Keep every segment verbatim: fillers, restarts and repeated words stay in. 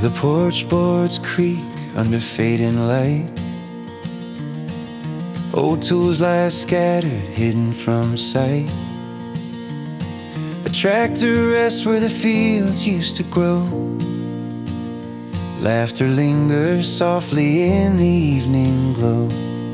The porch boards creak under fading light. Old tools lie scattered, hidden from sight. A tractor rests where the fields used to grow. Laughter lingers softly in the evening glow.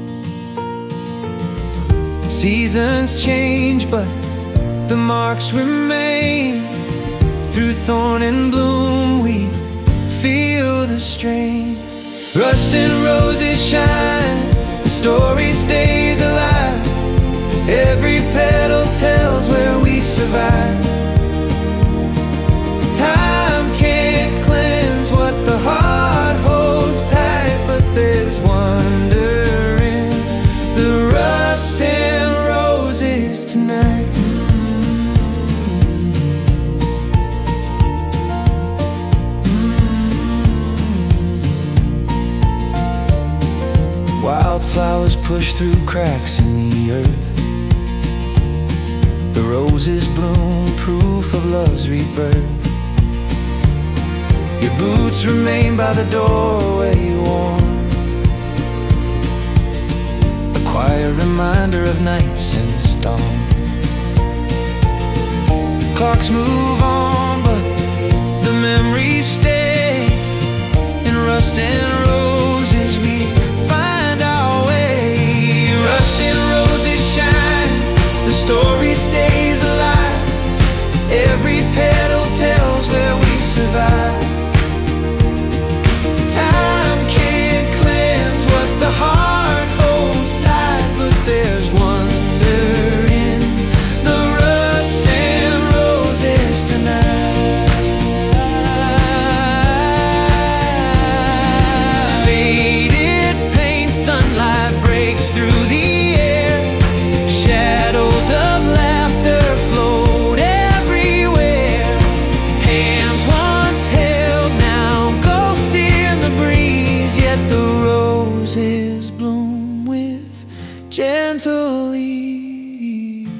Seasons change, but the marks remain. Through thorn and bloom we feel the strain. Rust and roses shine, the story stays alive. Every petal tells where we survive. Time can't cleanse what the heart holds tight, but there's wonder in the rust and roses tonight. Wildflowers push through cracks in the earth. The roses bloom, proof of love's rebirth. Your boots remain by the doorway warm, a quiet reminder of night since dawn. Clocks move on, but the memories stay. In rust and roses we find our way. Rust and roses shine, the story stays alive. Every petal tells where we survive. Time can't cleanse what the heart holds tight, but there's wonder in the rust and roses tonight. Faded paint, sunlight breaks through the air. Shadows of laughter float everywhere. Hands once held, now ghost in the breeze. Yet the roses bloom with gentle ease.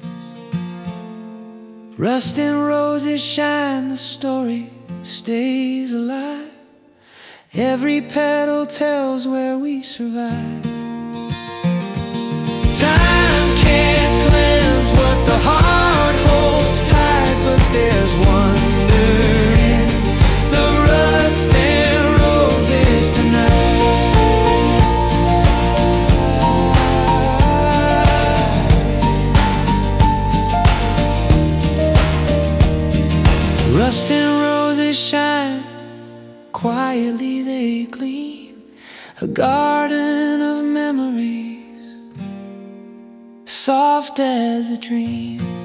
Rust and roses shine, the story stays alive. Every petal tells where we survive. Time can't cleanse what the heart holds tight, but there's wonder in the rust and roses tonight. Rust and roses shine, quietly they gleam, a garden of memories, soft as a dream.